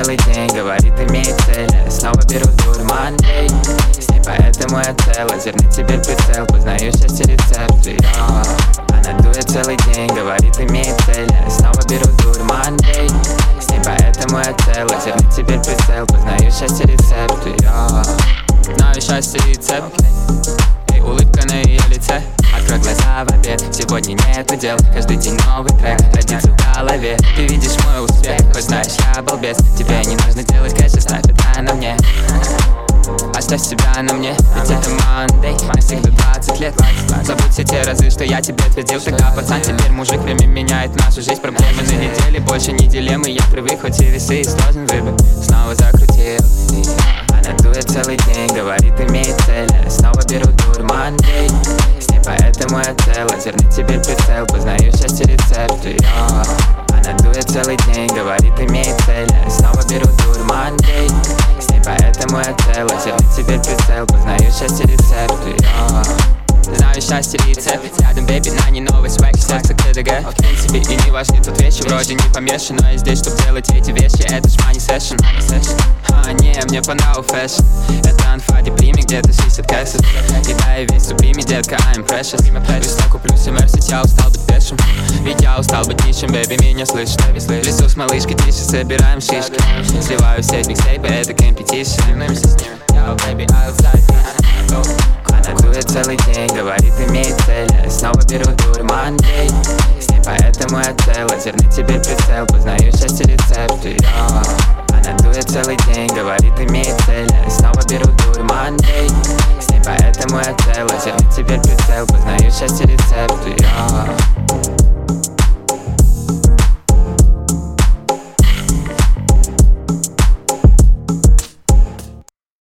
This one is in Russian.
целый день, говорит, имеет цель. Я снова беру дурман, эй. С ней поэтому я цел, лазерный теперь прицел. Познаю счастье рецепт, она дует целый день, говорит, имеет цель. Я снова беру дурман, эй. С ней поэтому я цел, лазерный теперь прицел. Познаю счастье рецепт, знаю счастье рецепт. И улыбка на ее лице. Открой глаза в обед, сегодня нет дел. Каждый день новый трек родится в голове. Ты видишь мой успех, хоть знаешь, я балбес. Тебе не нужно делать кэш, оставь это на мне. Оставь себя на мне, ведь это Monday. Навсегда 20 лет. Забудь все те разы, что я тебе твердил. Тогда пацан, теперь мужик, время меняет нашу жизнь. Проблемы на неделе, больше не дилеммы. Я привык, хоть и весы, и сложен выбор. Снова закрутил. Она дует целый день, говорит, имеет цель. Я снова беру дурман, эй. С ней поэтому я цел, лазерный теперь прицел. Познаю счастье рецепт, она дует целый день, говорит, имеет цель. Я снова беру дурман, эй. С ней поэтому я цел, лазерный теперь прицел. Познаю счастье рецепт, знаю счастье рецепт. Рядом, бэби, на не новый свек, сердце КДГ. В принципе, и не важны тут вещи, вроде не помешан. Но я здесь, чтоб делать эти вещи, это ж money session. Не, мне по now fashion. Это анфа, деприме, где-то 60 кэссов. И да, я весь суприме, детка, I'm precious. Весна куплю себе Мерседес, я устал быть пешим. Ведь я устал быть нищим, бэби, меня слышит. В лесу с малышкой тише, собираем шишки. Сливаю в сеть микстейпы, это competition. Соревнуемся с ними, yo, baby, outside. Она дует целый день, говорит, имеет цель. Я снова беру дурман, эй. С ней поэтому я цел, лазерный теперь прицел. Познаю счастье рецепт, она дует целый день, говорит, имеет цель. Я снова беру дурман, эй. С ней поэтому я цел, лазерный теперь прицел. Познаю счастье рецепт,